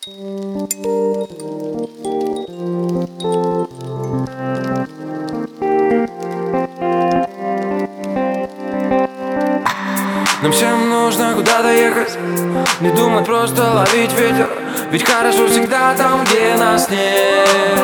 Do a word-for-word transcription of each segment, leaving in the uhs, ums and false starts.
Нам всем нужно куда-то ехать, не думать, просто ловить ветер. Ведь хорошо всегда там, где нас нет.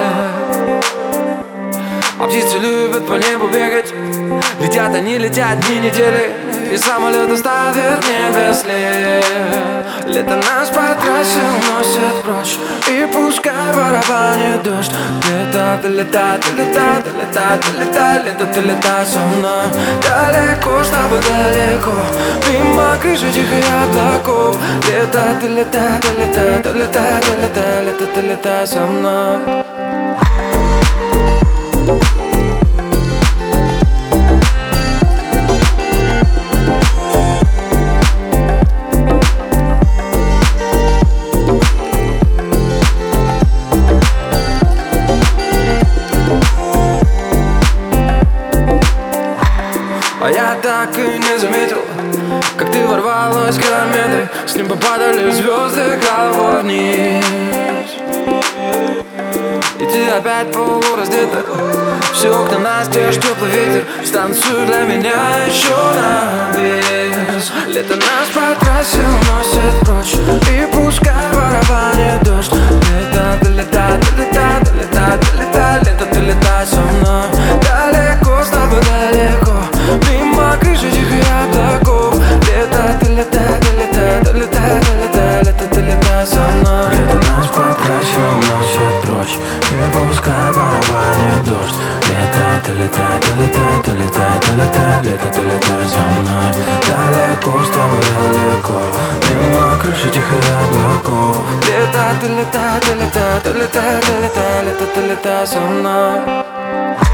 А птицы любят по небу бегать, летят они, летят дни, недели, и самолет оставит небе след. Лето нас по трассе уносит прочь, и пускай барабанит дождь. Лето, ты летай, ты летай, ты летай, ты летай, лето, ты летай со мной. Далеко, с тобой далеко, мимо крыши тихих облаков. Лето, ты летай, ты летай, ты летай, ты летай, лето, ты летай со мной. А я так и не заметил, как ты ворвалась в километры. С неба падали звезды головой вниз, и ты опять полураздета. Все окна настежь, теплый ветер, станцуй для меня еще на вес. Лето нас по трассе уносит прочь, и пускай барабанит дождь. Лето, ты летай, ты летай, ты летай, ты летай, лето, ты летай со мной. Далеко, с тобой далеко, мимо крыши тихих облаков. Лето, ты летай, ты летай, ты летай, ты летай, лето, ты летай со мной. Лето нас по трассе уносит прочь, и пускай барабанит дождь. Лето, ты летай, ты летай, ты летай, ты летай, лето, ты летай со мной. Далеко, с тобой далеко, мимо крыши тихих облаков. Лето, ты летай, ты летай, ты летай, ты летай, лето, ты летай со мной.